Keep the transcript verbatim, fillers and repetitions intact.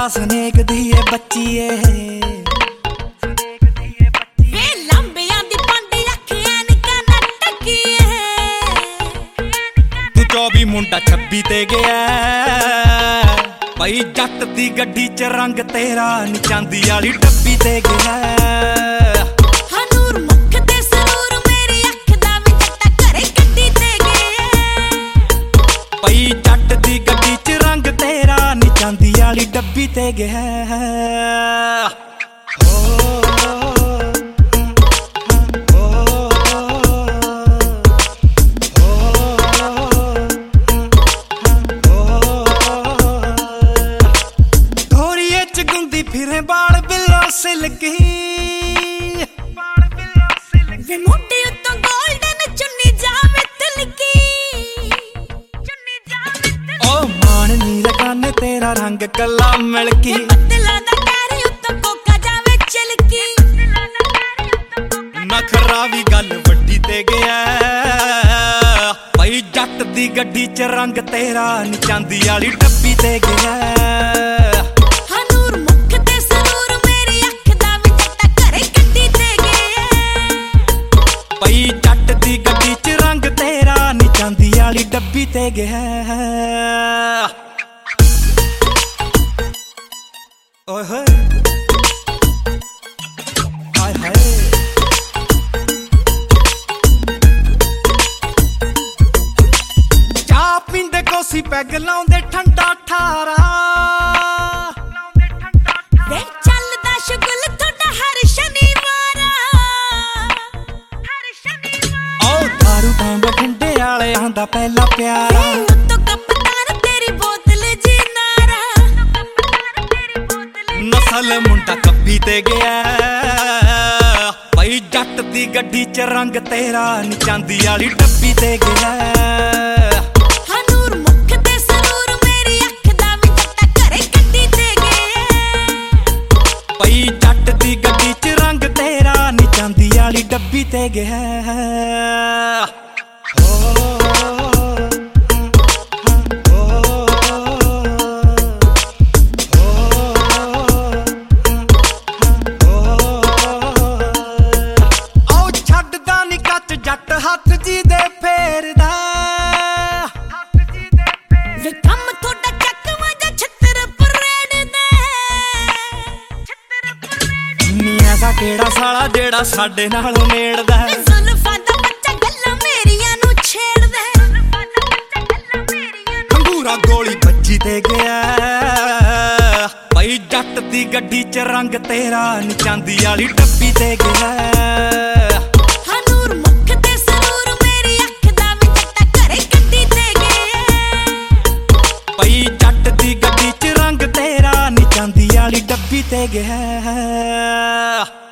Snake ਦੀ ਏ ਬੱਚੀ ਏ ਵੇ ਲੰਬਿਆਂ ਦੀ ਪਾਂਡੀ ਅੱਖੀਆਂ ਨਿਕਾ ਨਟਕੀ ਏ ਤੂੰ ਚੌਵੀ ਮੁੰਡਾ ਛੱਬੀ ਤੇ ਗਿਆ ਭਾਈ ਜੱਟ ਦੀ ਗੱਡੀ ਚ ਰੰਗ ਤੇਰਾ ਨੀ ਚਾਂਦੀ ਵਾਲੀ ਡੱਬੀ ਤੇ ਗਿਆ ਹਨੂਰ ਮੁਖ ਤੇ ਸਰੂਰ ਮੇਰੀ ਅੱਖ ਦਾ ਵੀ ਜੱਟਾ ਘਰੇ ਗੱਡੀ ਤੇ ਗਿਆ ਭਾਈ ਜੱਟ ਦੀ ਗੱਡੀ ਚ ਰੰਗ ਤੇਰਾ ਨੀ ਚਾਂਦੀ ਵਾਲੀ ਡੱਬੀ ਤੇ ਗਿਆ ਫਿਰੇ ਬਾਲ ਬਿੱਲਾ ਸਿਲਕੀ ਵੇ ਮੋਢੇ ਉੱਤੋਂ ਗੋਲਡਨ ਚੁੰਨੀ ਜਾਵੇ ਤਿਲਕੀ ਚੁੰਨੀ ਜਾਵੇ ਤਿਲਕੀ ਓ ਮਾਣ ਨੀ ਲਗਾਨੇ ਤੇਰਾ ਰੰਗ ਕੱਲਾ ਮਿਲਕੀ ਬੱਦਲਾਂ ਦਾ ਕਹਿਰ ਉੱਤੋਂ ਕੋਕਾ ਜਾਵੇ ਚਲਕੀ ਨਖਰਾ ਵੀ ਗੱਲ ਵੱਡੀ ਤੇ ਗਿਆ ਭਾਈ ਜੱਟ ਦੀ ਗੱਡੀ ਚ ਰੰਗ ਤੇਰਾ ਨੀ ਚਾਂਦੀ ਵਾਲੀ ਡੱਬੀ ਤੇ ਗਿਆ ਭਾਈ ਜੱਟ ਦੀ ਗੱਡੀ ਚ ਰੰਗ ਤੇਰਾ ਨੀ ਚਾਂਦੀ ਵਾਲੀ ਡੱਬੀ ਤੇ ਗਿਆ ਓਏ ਹੋਏ ਹਾਏ ਹਾਏ ਚਾਹ ਪੀਂਦੇ ਕੋਸੀ ਪੈਗ ਲਾਉਂਦੇ ਠੰਡਾ ਠਾਰਾ ਵੇ ਚੱਲਦਾ ਸ਼ੁਗਲ ਤੁਹਾਡਾ ਹਰ ਸ਼ਨੀਵਾਰ ਹਰ ਸ਼ਨੀਵਾਰ ਓ ਦਾਰੂ ਤਾਂ ਬਠਿੰਡੇ ਵਾਲਿਆਂ ਦਾ ਪਹਿਲਾ ਪਿਆਰਾ ਉੱਤੋਂ ਕਪਤਾਨ ਤੇਰੀ ਬੋਤਲ ਜੀ ਨਾਰਾ ਤੇਰੀ ਬੋਤਲ ਨਸਲ ਮੁੰਡਾ ਕੱਬੀ ਤੇ ਗਿਆ ਭਾਈ ਜੱਟ ਦੀ ਗੱਡੀ ਚ ਰੰਗ ਤੇਰਾ ਨੀ ਚਾਂਦੀ ਵਾਲੀ ਡੱਬੀ ਤੇ ਗਿਆ ਹਨੂਰ ਮੁਖ ਤੇ ਸਰੂਰ ਮੇਰੀ ਅੱਖ ਦਾ ਵੀ ਜੱਟਾ ਘਰੇ ਗੱਡੀ ਤੇ ਗਿਆ ਭਾਈ ਜੱਟ ਦੀ ਗੱਡੀ ਚ ਰੰਗ ਤੇਰਾ ਨੀ ਚਾਂਦੀ ਵਾਲੀ ਡੱਬੀ ਤੇ ਗਿਆ ਜੱਟ ਹੱਥ ਜੀ ਦੇ ਫੇਰਦਾ ਵੇ ਕੰਮ ਤੁਹਾਡਾ ਚੱਕਵਾ ਜਾਂ ਛੱਤਰ ਪਰੇਡ ਦੇ ਛੱਤਰ ਪਰੇਡ ਨੀਆਂ ਦਾ ਕਿਹੜਾ ਸਾਲਾ ਜਿਹੜਾ ਸਾਡੇ ਨਾਲੋਂ ਨੇੜਦਾ ਜ਼ੁਲਫਾਂ ਦਾ ਬੱਚਾ ਗੱਲਾਂ ਮੇਰੀਆਂ ਨੂੰ ਛੇੜਦਾ ਜ਼ੁਲਫਾਂ ਦਾ ਬੱਚਾ ਗੱਲਾਂ ਮੇਰੀਆਂ ਨੂੰ ਖੰਗੂਰਾ ਗੋਲੀ ਵੱਜੀ ਤੇ ਗਿਆ ਭਾਈ ਜੱਟ ਦੀ ਗੱਡੀ ਚ ਰੰਗ ਤੇਰਾ ਨੀ ਚਾਂਦੀ ਵਾਲੀ ਡੱਬੀ ਤੇ ਗਿਆ ਭਾਈ ਜੱਟ ਦੀ ਗੱਡੀ ਚ ਰੰਗ ਤੇਰਾ ਨੀ ਚਾਂਦੀ ਵਾਲੀ ਡੱਬੀ ਤੇ ਗਿਆ।